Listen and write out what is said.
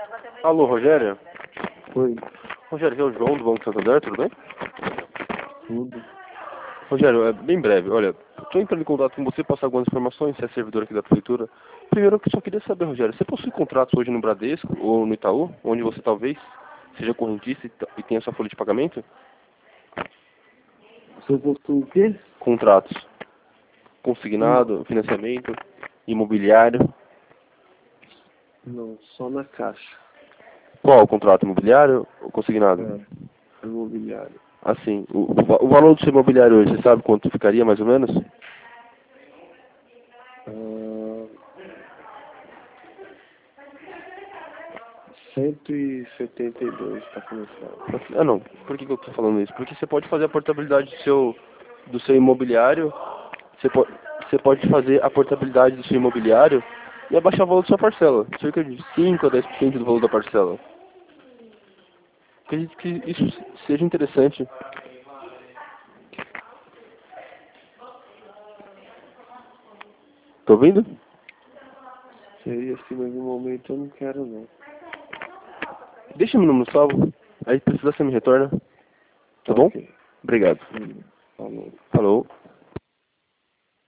Alô, Rogério? Oi, Rogério, aqui é o João do Banco Santander, tudo bem? tudo. Rogério, é bem breve. Olha, estou entrando em contato com você, passar algumas informações, você é servidor aqui da Prefeitura. Primeiro, eu só queria saber, Rogério, você possui contratos hoje no Bradesco ou no Itaú, onde você talvez seja correntista e tenha sua folha de pagamento? Você postou o quê? Contratos. Consignado, financiamento, imobiliário. Não, só na caixa. Qual? Contrato imobiliário ou consignado? Imobiliário. Assim, o valor do seu imobiliário hoje, você sabe quanto ficaria mais ou menos? Ah, 172 está financiado. Ah, não. Por que eu estou falando isso? Porque você pode fazer a portabilidade do seu imobiliário, você pode fazer a portabilidade do seu imobiliário e abaixar o valor da sua parcela. Cerca de 5 a 10% do valor da parcela. Acredito que isso seja interessante. Tô ouvindo? Seria assim, mas no momento eu não quero não. Deixa meu número salvo. Aí se precisar você me retorna. Tá bom? Ok. Obrigado. Falou. Falou.